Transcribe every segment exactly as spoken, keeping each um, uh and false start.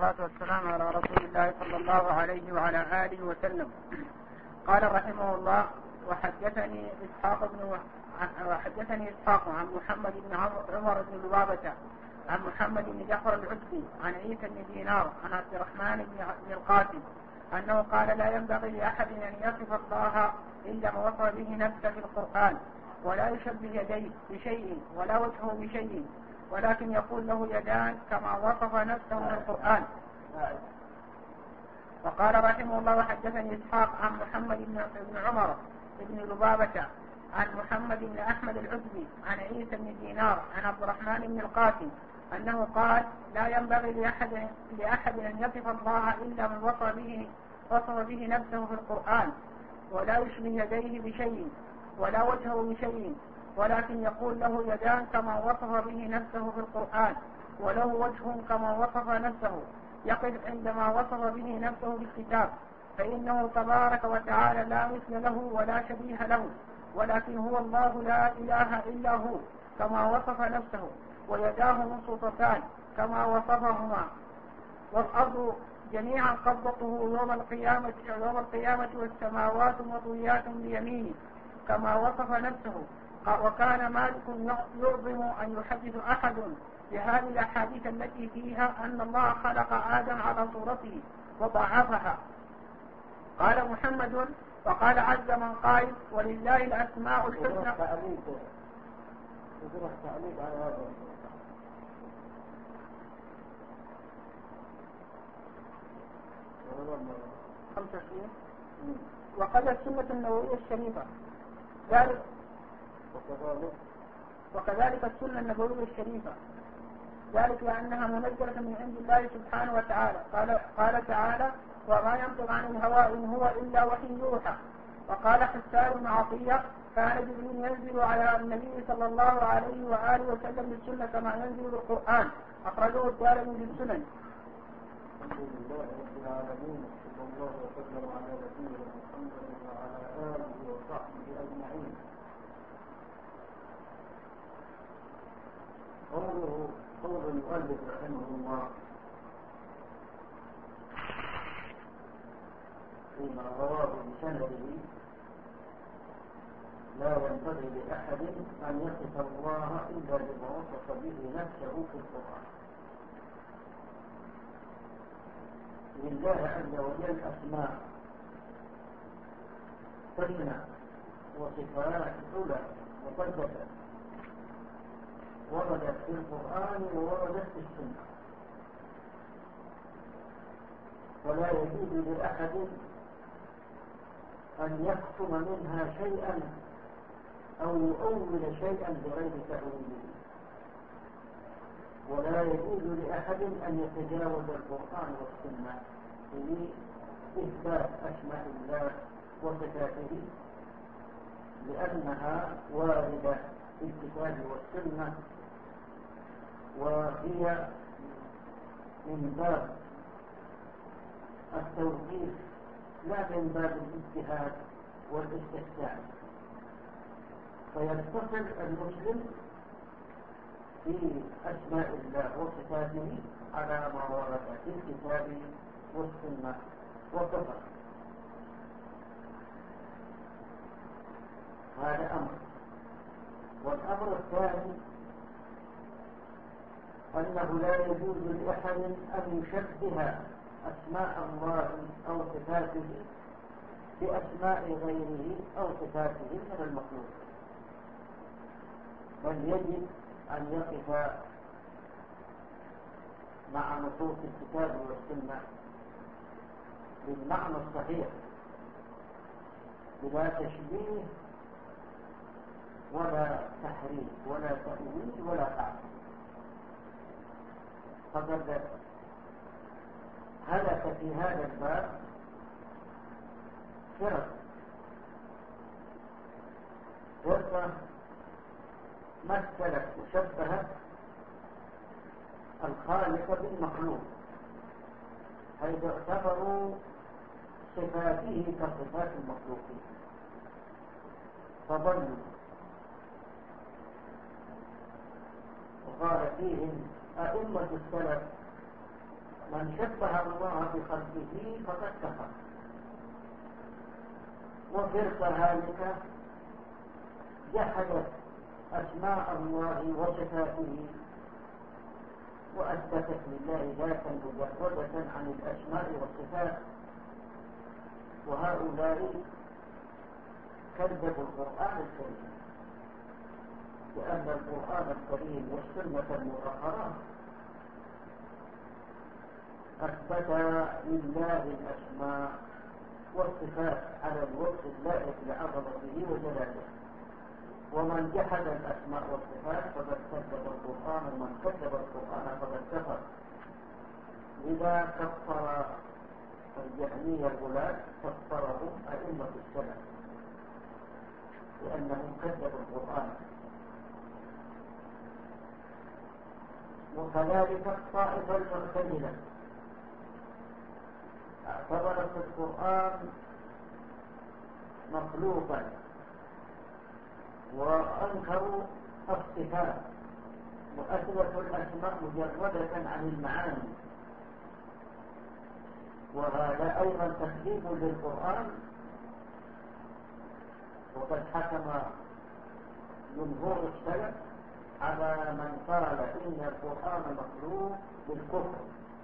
والصلاة والسلام على رسول الله صلى الله عليه وعلى آله وسلم. قال رحمه الله: وحدثني إسحاق بن وحدثني إسحاق عن محمد بن عمر بن لبابة عن محمد بن جعفر العتبي عن عيسى بن دينار عن عبد الرحمن بن القاسم أنه قال: لا ينبغي لأحد أن يصف الله إلا ما وصف به نفسه في القرآن، ولا يشبه يديه بشيء ولا وجهه بشيء، ولكن يقول له يدان كما وصف نفسه في القرآن. وقال رحمه الله: وحدثني إسحاق عن محمد بن عمر بن لبابة عن محمد بن أحمد العتبي عن عيسى بن دينار عن عبد الرحمن بن القاسم أنه قال: لا ينبغي لأحد, لأحد أن يصف الله إلا من وصف به, وصف به نفسه في القرآن، ولا يشبه يديه بشيء ولا وجهه بشيء، ولكن يقول له يدان كما وصف به نفسه في القرآن، وله وجه كما وصف نفسه، يقف عندما وصف به نفسه في الكتاب، فإنه تبارك وتعالى لا مثل له ولا شبيه له، ولكن هو الله لا إله إلا هو كما وصف نفسه، ويداه مبسوطتان كما وصفهما، والأرض جميعا قبضته يوم القيامة يوم القيامة والسماوات مطويات بيمينه كما وصف نفسه. وكان مالك يعظم أن يحدث أحد بهذه الأحاديث التي فيها أن الله خلق آدم على صورته وضعفها. قال محمد: وقال عز من قائل: ولله الأسماء الحسنى. وقد السنة النبوية الشريفة ذلك وكذلك السنة النبوية الشريفة ذلك لأنها منزلة من عند الله سبحانه وتعالى. قال, قال تعالى: وما ينطق عن الهوى إن هو إلا وحي يوحى. وقال حسان بن عطية: كان جبريل ينزل على النبي صلى الله عليه وآله وسلم بالسنة كما ينزل القرآن. أخرجه الدارمي بالسنن. الحمد لله رب العالمين، صلى الله وسلم على نبينا محمد وعلى آله وصحبه أجمعين. قوله قول المؤلف رحمه الله فيما رواه بسنده: لا ينبغي لأحد أن يصف الله إلا بما وصف به نفسه في القرآن. لله عز وجل أسماء حسنى وصفات علا مقدسة وردت في القرآن ووردت في السنة، فلا يجوز لأحد أن يكتم منها شيئا أو يؤول شيئا بغير تأويله، ولا يجوز لأحد أن يتجاوز القرآن والسنة في إثبات أسماء الله وصفاته، لأنها واردة في الكتاب والسنة، وهي من باب التوقيف لا من باب الاجتهاد والاستحسان. فيتصل المسلم في أسماء الله وصفاته على ما ورد في الكتاب والسنة والفقه. هذا أمر. والأمر الثاني أنه لا يجوز لأحد أن يشبه أسماء الله أو صفاته بأسماء غيره أو صفاته من المخلوق، بل يجب أن يقف مع نصوص الكتاب والسنة بالمعنى الصحيح بلا تشبيه ولا تحريف ولا تأويل ولا تعطيل. فقد هلك في هذا الباب فرق فرقة مثلت وشبهت الخالق بالمخلوق، حيث اعتبروا صفاته كصفات المخلوقين فضلوا. وقال فيهم أئمة السلف من شبه الله بخلقه فقد كفر. وفرقة هالكة جحدت أسماء الله وصفاته وأثبتت لله ذاتا مجردة عن الأسماء والصفات، وهؤلاء كذبوا القرآن الكريم، لأن القرآن الكريم والسنة المطهرة أثبت لله الأسماء والصفات على الوصف اللائق لعظمته وجلاله. ومن جحد الأسماء والصفات فقد كذب القرآن، ومن كذب القرآن فقد كفر. إذا كفر الجهمية الغلاة كفرهم أئمة السلف لأنهم كذبوا القرآن. وكذلك الطائفة المعتزلة اعتبرت القرآن مخلوقا وأنكروا الصفات وأثبتوا الأسماء مجردة عن المعاني، وهذا أيضا تكذيب للقرآن. وقد حكم جمهور السلف على من قال إن القرآن مخلوق بالكفر.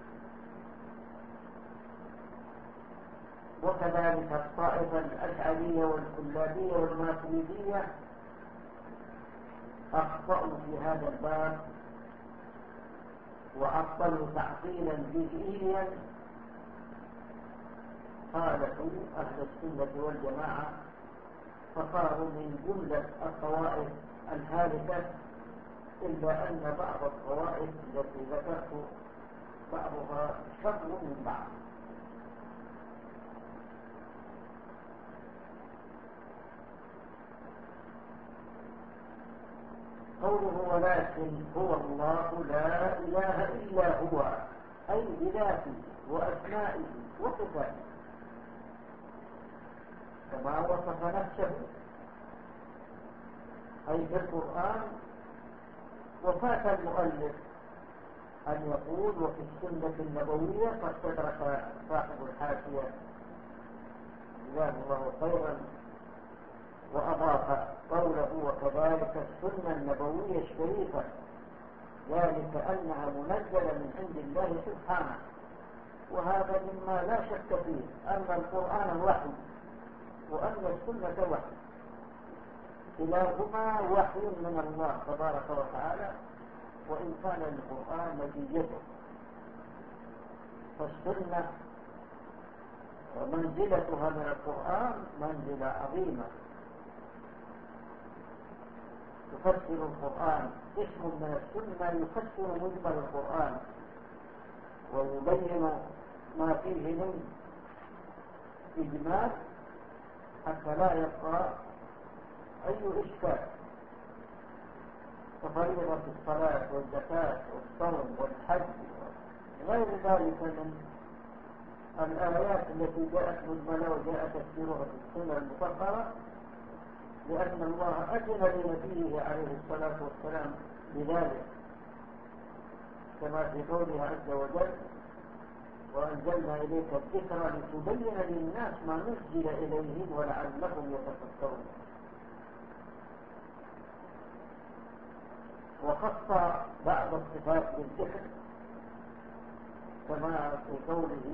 وكذلك الطائفة الأشعرية والكلابية والماتريدية أخطأوا في هذا الباب وعطلوا تعطيلا جزئيا خالفوا أهل السنة والجماعة، فصاروا من جملة الطوائف الهالكة، إلا أن بعض الطوائف التي ذكرت بعضها شر من بعض. قوله ولكن هو الله لا إله إلا هو، أي بذاته وأسمائه وصفاته كما وصف نفسه أي في القرآن. وفات المؤلف أن يقول وفي السنة النبوية، قد تدرك صاحب الحاشية جزاه الله خيرا وأضاف قوله وكذلك السنة النبوية الشريفة، ذلك أنها منزلة من عند الله سبحانه. وهذا مما لا شك فيه، أن القرآن وحي وأن السنة وحي، كلاهما وحي من الله تبارك وتعالى، وإن كان القرآن نتيجته. فالسنة ومنزلتها من القرآن منزلة عظيمة، تفسر القرآن. اسم من السنة يفسر مجمل القرآن ويبين ما فيه من إجمال حتى لا يبقى أي إشكال. كفريضة الصلاة والزكاة والصوم والحج غير ذلك من الآيات التي جاءت مجملة وجاء تفسيرها في السنة المطهرة، لأن الله أذن لنبيه عليه الصلاة والسلام بذلك، كما في قوله عز وجل وأنزلنا إليك الذكر لتبين للناس ما نزل إليهم ولعلهم يتفكرون. وخص بعض الصفات بالذكر كما في قوله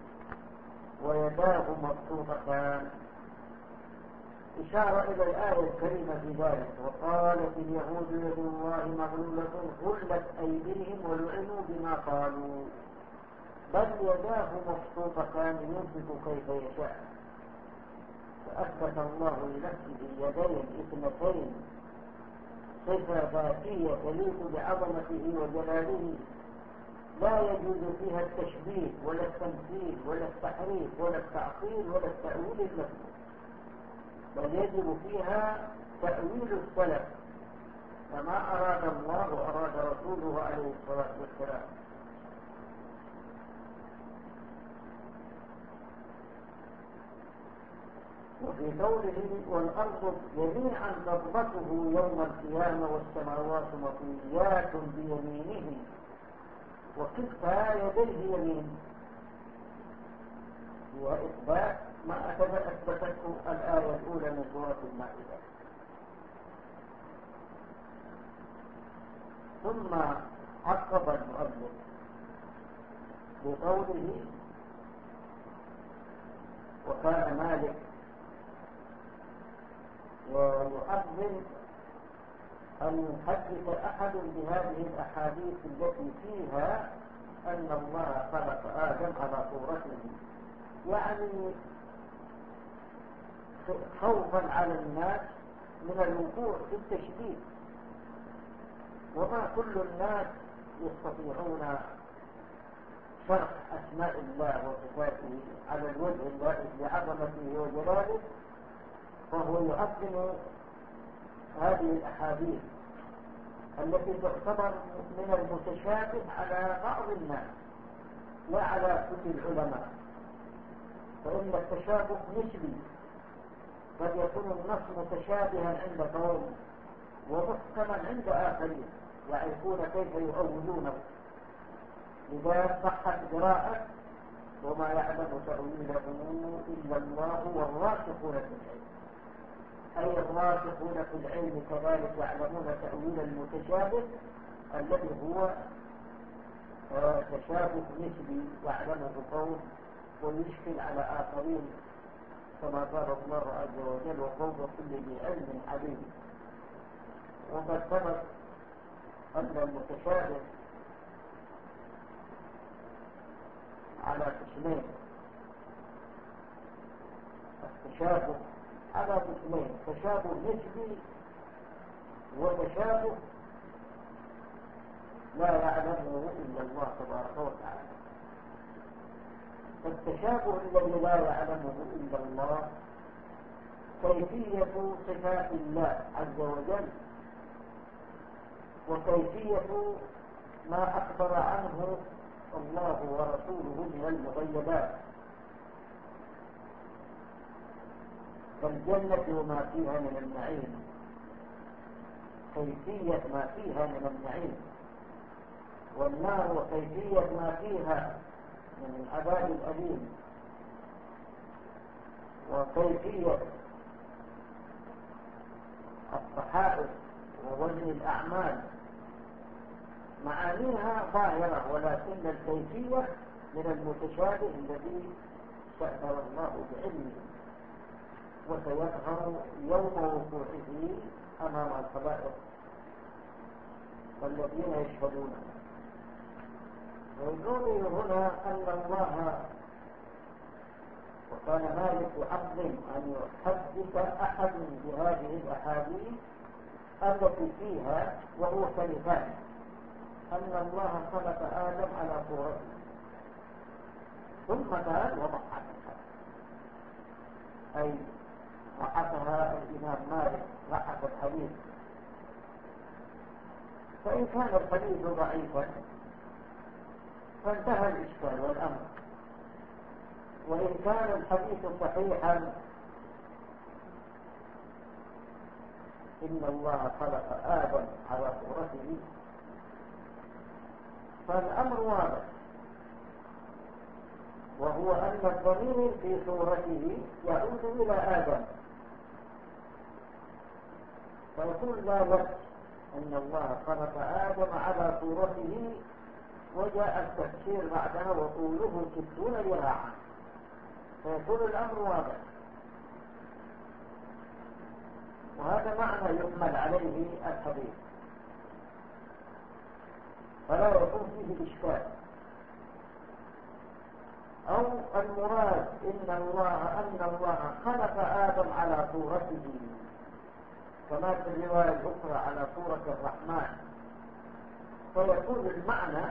ويداه مبسوطتان، إشارة إلى الآية الكريمة في ذلك. وقالت اليهود يد الله مغلولة غلت أيديهم ولعنوا بما قالوا بل يداه مبسوطتان ينفق كيف يشاء. فأثبت الله لنفسه يدين اثنتين، صفة ذاتية تليق بعظمته وجلاله، لا يجوز فيها التشبيه ولا التمثيل ولا التحريف ولا التعطيل ولا التأويل المذموم، بل يجب فيها تأويل السلف كما أراد الله وأراد رسوله عليه الصلاة والسلام. وفي قوله والأرض جميعا قبضته يوم القيامة والسماوات مطويات بيمينه، وكلتا يديه يمين، وإثبات ما أثبتته الآية الأولى من سورة المائدة. ثم عقب المؤلف بقوله: وكان مالك ويؤذن أن يحدث أحد بهذه الأحاديث التي فيها أن الله خلق آدم على صورته، يعني خوفا على الناس من الوقوع في التشبيه. وما كل الناس يستطيعون شرح أسماء الله وصفاته على الوجه اللائق بعظمته وجلاله، فهو يؤذن هذه الأحاديث التي تعتبر من المتشابه على بعض الناس لا على كل العلماء، فإن التشابه نسبي، قد يكون النص متشابها عند قوم ومحكما عند آخرين يعرفون كيف يؤولونه. لذا صحت قراءة: وما يعلم تأويله إلا الله والراسخون في العلم، أي الراسخون في العلم كذلك يعلمون تأويل المتشابه الذي هو تشابه نسبي يعلمه قوم ويشكل على آخرين، كما قال الله عز وجل: وفوق كل ذي علم عليم. وقد ثبت أن المتشابه على قسمين، التشابه على قسمين: تشابه نسبي وتشابه لا يعلمه إلا الله تبارك وتعالى. التشابه الذي لا يعلمه إلا الله كيفية صفات الله عز وجل، وكيفية ما أخبر عنه الله ورسوله من المغيبات كالجنة وما فيها من النعيم، كيفية ما فيها من النعيم، والنار وكيفية ما فيها من العذاب الأليم، وكيفية الصحائف ووزن الأعمال. معانيها ظاهرة، ولكن الكيفية من المتشابه الذي شأثر الله بعلمه، وسيظهر يوم وقوعه أمام الخلائق والذين يشهدون. ويقول هنا أن الله وكان مالك يعظم أن يحدث أحد بهذه الأحاديث التي فيها، وهو كلمات أن الله خلق آدم على صورته، ثم قال: وضحكها، أي ضحكها الإمام مالك ضحك الحديث. فإن كان الحديث ضعيفا فانتهى الإشكال والأمر، وإن كان الحديث صحيحا إن الله خلق آدم على صورته، فالأمر واضح، وهو أن الضمير في صورته يعود إلى آدم، فيقول لا بأس أن الله خلق آدم على صورته، وجاء التفسير بعدها: وطوله ستون ذراعا، فيكون الأمر واضح. وهذا معنى يحمل عليه الحديث، فلا يكون فيه إشكال. أو المراد إن الله أن الله خلق آدم على صورته، كما في الرواية الأخرى على صورة الرحمن، فيكون المعنى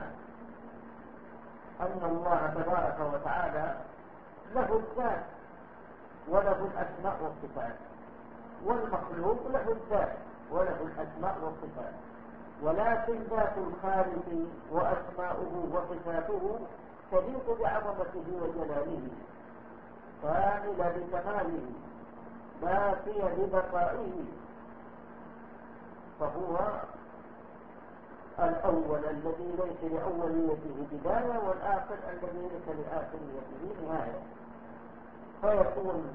أن الله تبارك وتعالى له الذات وله الأسماء والصفات، والمخلوق له الذات وله الأسماء والصفات، ولكن ذات الخالق وأسماؤه وصفاته تليق بعظمته وجلاله، كاملة بكماله، باقية ببقائه، فهو الأول الذي ليس لأوليته بداية، والآخر الذي ليس لآخريته نهاية. فيكون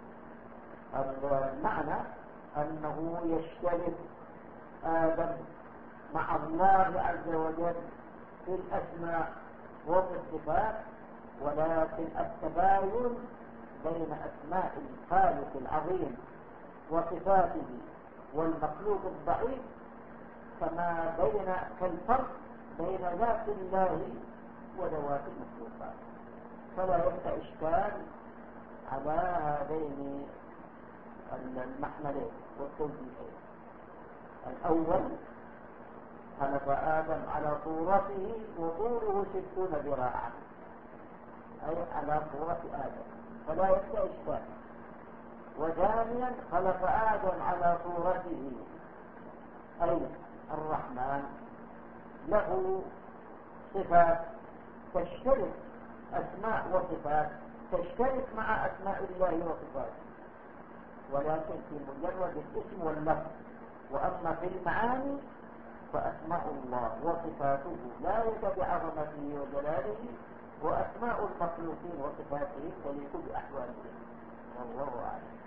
المعنى أنه يشترك آدم مع الله عز وجل في الأسماء وفي الصفات، ولكن التباين بين أسماء الخالق العظيم وصفاته والمخلوق الضعيف كما بين كالفرق بين ذات الله وذوات المخلوقات. فلا يبقى إشكال على هذين المحملين والتوجيهين. الأول خلق آدم على صورته وطوله ستون ذراعا، أي على صورة آدم، فلا يبقى إشكال. وثانيا خلق آدم على صورته، أي الرحمن، له صفات تشترك، أسماء وصفات تشترك مع أسماء الله وصفاته، ولكن في مجرد الاسم واللفظ. وأما في المعاني فأسماء الله وصفاته لا يد بعظمته وجلاله، وأسماء المخلوقين وصفاته تليق بأحوالهم. والله أعلم.